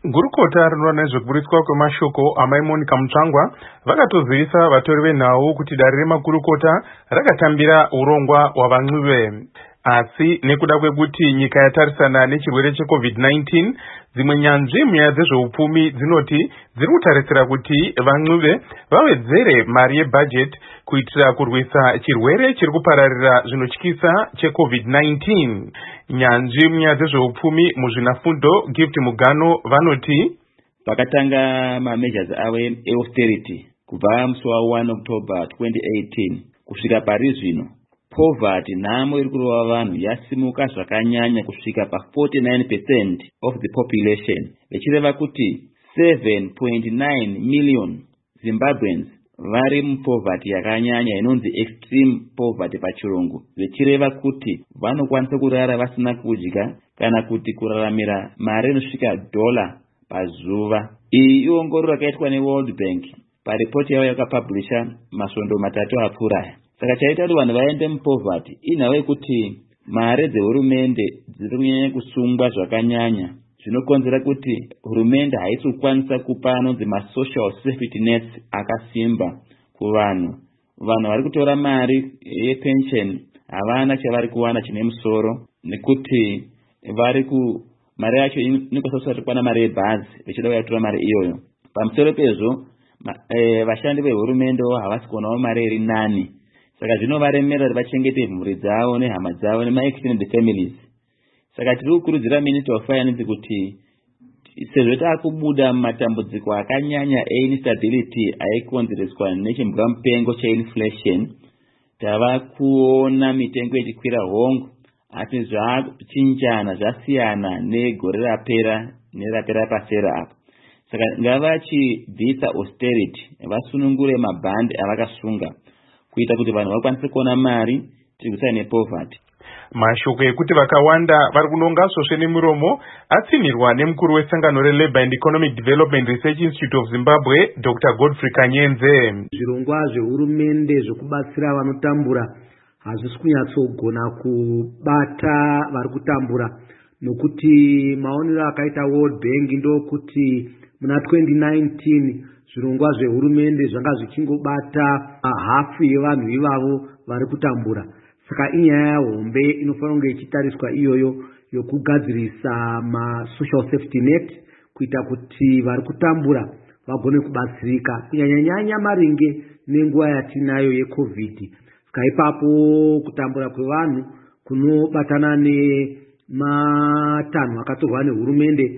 Gurukota rinoona nezvekuburitswa kwemashoko amai Monica Mutsvangwa vakatozivisa vatori venhau kuti dare remagurukota rakatambira urongwa hwavan'uve. Asi nekuda kwekuti nyika yatarisana nechirwere cheCovid-19, dzimwe nyanzvi munyaya dzezveupfumi dzinoti dziri kutarisira kuti van'uve vawedzere mari yebhajeti kuitira kurwisa chirwere chiri kupararira zvinotyisa cheCovid-19. Nyanzvi munyaya dzezveupfumi muzvinafundo Gift Mugano vanoti pakatanga measures avo austerity kubva musi wa1 October 2018 kusvika pari zvino, poverty nhamo iri kurova vanhu yasimuka zvakanyanya kusvika pa49% of the population, vechireva kuti 7.9 million Zimbabweans vari mupoverty yakanyanya inonzi extreme poverty pachirungu, vechireva kuti vanokwanisa kurara vasina kudya kana kuti kuraramira mari inosvika $1 pazuva. Iyi iongororo yakaitwa neWorld Bank paripoti yavo yakapublisha masvondo 3 apfuuraya. Saka chaita kuti vanhu vaende mupoverty inhau yekuti mari dzehurumende dziri kunyanya kusungwa zvakanyanya, zvinokonzera kuti hurumende haisi kukwanisa kupa anonzi masocial safety nets akasimba kuvanhu. Vanhu vari kutora mari yepension havana chavari kuwana chine musoro, nekuti mari yacho inokwanisa kukwana mari yebhazi vechida kuyatora mari iyoyo. Pamusoro pezvo vashandi vehurumende havasi kuonawo mari iri nani, saka zvinovaremera kuti vachengete mhuri dzavo nehama dzavo nemaextended families. Saka tiri kukurudzira Minister of Finance kuti sezvo taakubuda mumatambudziko akanyanya einstability aikonzereswa nechimburampengo cheinflation, tava kuona mitengo ichikwira hongu, asi zvachinjana zvasiyana negore rapera nerapera pasera apo. Saka ngavachibvisa austerity, vasunungure mabhandi avakasunga kuita kuti vanhu vakwanise kuona mari tirwisane nepoverty. Mashoko ekuti vakawanda vari kunonga svosve nemuromo atsinirwa nemukuru wesangano reLabour and Economic Development Research Institute of Zimbabwe, Dr. Godfrey Kanyenze. Zvirongwa zvehurumende zvokubatsira vanotambura hazvisi kunyatsogona kubata vari kutambura, nokuti maonero akaita World Bank ndokuti muna 2019 zvirongwa zvehurumende zvanga zvichingobata hafu yevanhu ivavo vari kutambura. Saka inyaya hombe inofanira kunge ichitariswa iyoyo yokugadzirisa masocial safety net kuita kuti vari kutambura vagone kubatsirika kunyanya maringe nenguva yatinayo yeCovid. Saka ipapo kutambura kwevanhu kunobatana nematanho akatorwa nehurumende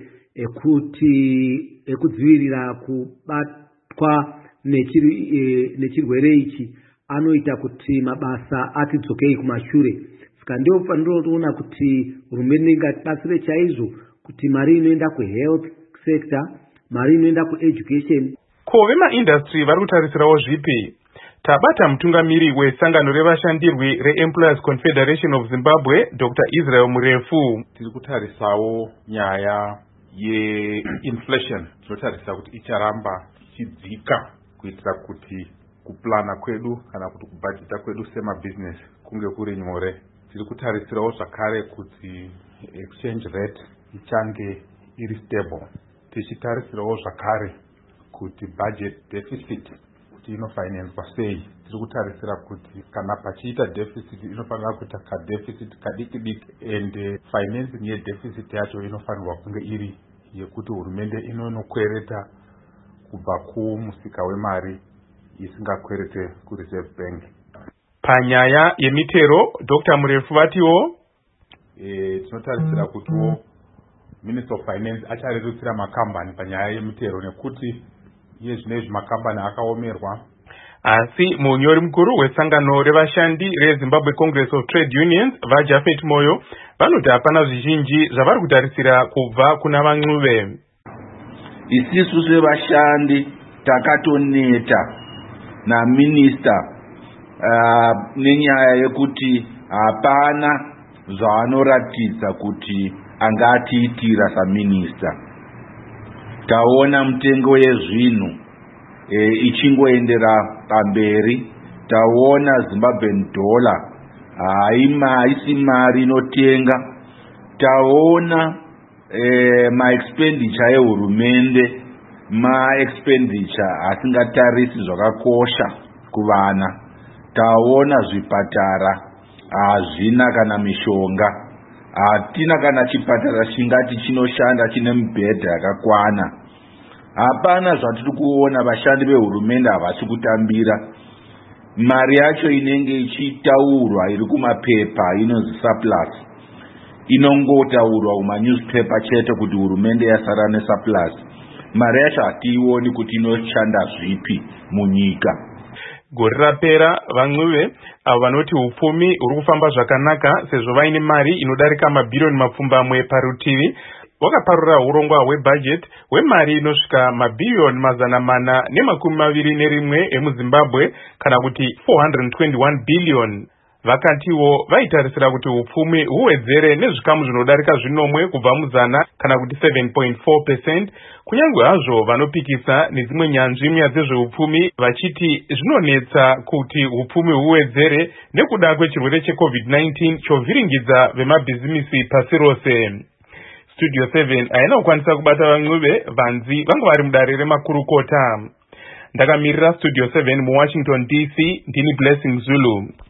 ekudzivirira kubatwa nechirwere ichi anoita kuti mabasa atidzokei kumashure. Saka ndio pandinoona kuti hurumende ingatibatsire chaizvo kuti mari inoenda kuhealth sector, mari inoenda kueducation. Ko vemaindastry vari kutarisirawo zvipi? Tabata mutungamiri wesangano revashandirwi reEmployers Confederation of Zimbabwe, Dr. Israel Murefu. Tiri kutarisawo nyaya yeinflation, tinotarisa kuti icharamba ichidzika kuitira kuti kuplana kwedu kana kuti kubhajeta kwedu semabusiness kunge kuri nyore. Tiri kutarisirawo zvakare kuti exchange rate ichange iri stable. Tichitarisirawo zvakare kuti budget deficit kuti inofinancewa sei. Tiri kutarisira kuti kana pachiita deficit inofanira kuita kadeficit kadiki diki, and financing yedeficit yacho inofanirwa kunge iri yekuti hurumende inonokwereta kubva kumusika wemari isingakwerete kuReserve Bank. Panyaya yemitero, Dr. Murefu vatiwo tinotarisira kutiwo Minister of Finance acharerutsira makambani panyaya yemitero nekuti iye zvinezvi makambani akaomerwa. Asi munyori mukuru wesangano revashandi reZimbabwe Congress of Trade Unions vaJafet Moyo vanoti hapana zvizhinji zvavari kutarisira kubva kuna van'uve. Isisu sevashandi takatoneta naminister nenyaya yekuti hapana zvaanoratidza kuti angatiitira saminister. Taona mutengo yezvinhu ichingoendera pamberi, taona Zimbabwean dollar haisi mari inotenga, taona maexpenditure ehurumende maexpenditure asingatarisi zvakakosha kuvana. Taona zvipatara hazvina kana mishonga, hatina kana chipatara chingati chinoshanda chine mibhedha yakakwana. Hapana zvatiri kuona vashandi vehurumende havasi kutambira. Mari yacho inenge ichitaurwa iri kumapepa inonzi surplus, inongotaurwa kumanewspaper chete kuti hurumende yasara nesurplus. Mari yacho hatiioni kuti inoshanda zvipi munyika. Gore rapera vaNgcuve avo vanoti upfumi huri kufamba zvakanaka sezvo vaine mari inodarika mabhirioni mapfumbamwe parutivi, wakaparura urongwa hwebudget hwemari inosvika mabhirioni 421 emuZimbabwe kana kuti 421 billion. Vakatiwo vaitarisira kuti upfumi huwedzere nezvikamu zvinodarika zvinomwe kubva muzana kana kuti 7.4%, kunyange hazvo vanopikisa nedzimwe nyanzvi munyaya dzezveupfumi vachiti zvinonetsa kuti upfumi huwedzere nekuda kwechirwere cheCovid-19 chovhiringidza vemabhizimisi pasi rose. Studio 7 haina kukwanisa kubata vaNgcuve, vanzi vanga vari mudare remakurukota. Ndakamirira Studio 7 muWashington DC, ndini Blessing Zulu.